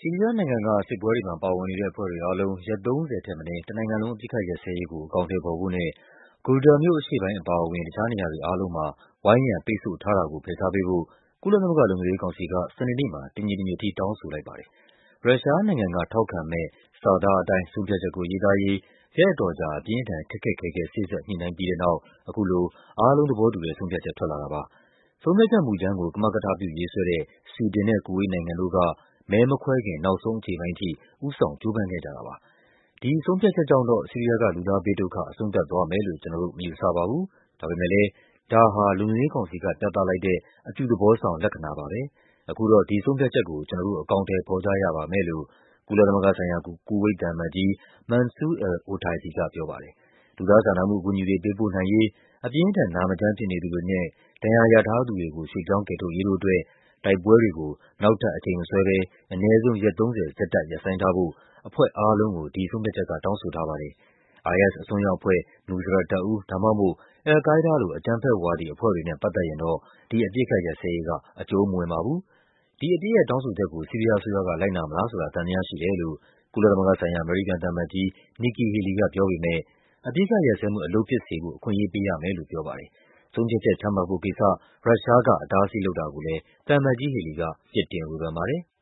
ဆီးရီးယားနိုင်ငံက စစ်ပွဲတွေမှာပါဝင်နေတဲ့အဖွဲ့တွေအားလုံး ရက် 30 ထက်မနည်း တနိုင်ငံလုံး အပစ်အခတ်ရပ်စဲရေးကို အကောင်အထည်ဖော်ဖို့နဲ့ Ghouta မြို့အရှေ့ပိုင်းအပါအဝင် တခြားနေရာတွေအားလုံးမှာ ဝိုင်းရံပိတ်ဆို့ထားတာကို ဖယ်ရှားပေးဖို့ ကုလသမဂ္ဂလုံခြုံရေးကောင်စီက စနေနေ့မှာ တညီတညွတ်ထဲ တောင်းဆိုလိုက်ပါတယ်။ ရုရှားနိုင်ငံကထောက်ခံမယ့် စာသားအတိုင်း ဆုံးဖြတ်ချက်ကိုရေးသားရေး ရက်အတော်ကြာ အပြင်းအထန် ခက်ခက်ခဲခဲ စေ့စပ်ညှိနှိုင်းပြီးတဲ့နောက် အခုလို အားလုံးသဘောတူတဲ့ ဆုံးဖြတ်ချက် ထွက်လာတာပါ။ ဆုံးဖြတ်ချက်မူကြမ်းကို ကမကထပြုရေးဆွဲတဲ့ ဆွီဒင်နဲ့ ကူဝိတ်နိုင်ငံတို့က မဲမခွဲခင် နောက်ဆုံးအချိန်ပိုင်းထိ ဦးဆောင်ကြိုးပမ်းခဲ့ကြတာပါ။ “ဒီဆုံးဖြတ်ချက်ကြောင့်တော့ ဆီးရီးယားက လူသားဘေးဒုက္ခ အဆုံးသတ်သွားမယ်လို့ ကျနော်တို့ မယူဆပါဘူး၊ ဒါပေမဲ့လည်း ဒါဟာ လုံခြုံရေးကောင်စီက ပြသလိုက်တဲ့ အပြုသဘောဆောင်လက္ခဏာပါပဲ၊ အခုတော့ ဒီဆုံးဖြတ်ချက်ကို ကျနော်တို့ အကောင်အထည်ဖော်ကြရပါမယ်” လို့ ကုလသမဂ္ဂဆိုင်ရာ ကူဝိတ်သံအမတ်ကြီး Mansour al-Otaibi ကပြောပါတယ်။ လူသားစာနာမှုအကူအညီတွေ ပေးပို့နိုင်ရေး၊ အပြင်းအထန် နာမကျန်းဖြစ်နေသူတွေနဲ့ ဒဏ်ရာရထားသူတွေကို ရွှေ့ပြောင်းကယ်ထုတ်ရေးတို့အတွက် တိုက်ပွဲတွေကို နောက်ထပ်အချိန်မဆွဲဘဲ အနည်းဆုံး ရက် 30 ဆက်တိုက် ရပ်ဆိုင်းထားဖို့ အဖွဲ့အားလုံးကို ဒီဆုံးဖြတ်ချက်က တောင်းဆိုထားပါတယ်။ IS အစွန်းရောက်အဖွဲ့၊ Nusra တပ်ဦး ဒါမှမဟုတ် အယ်လ် ကိုင်းဒါးလို အကြမ်းဖက်ဝါဒီအဖွဲ့တွေနဲ့ ပတ်သက်ရင်တော့ ဒီအပစ်အခတ်ရပ်စဲရေးက အကျုံးမဝင်ပါဘူး။ ဒီအပစ်ရပ်တောင်းဆိုချက်ကို ဆီးရီးယားအစိုးရက လိုက်နာမလားဆိုတာ သံသယရှိတယ်လို့ ကုလသမဂ္ဂဆိုင်ရာ အမေရိကန်သံအမတ်ကြီး Nikki Haley ကပြောပေမဲ့ အပစ်အခတ်ရပ်စဲမှု အလုပ်ဖြစ်စေဖို့ အခွင့်အရေးပေးရမယ်လို့ ပြောပါတယ်။ ဆုံးဖြတ်ချက်ချမှတ်ဖို့ကိစ္စ ရုရှားက အတားအဆီးလုပ်တာကိုလည်း သံအမတ်ကြီး Haley က ပြစ်တင်ဝေဖန်ပါတယ်။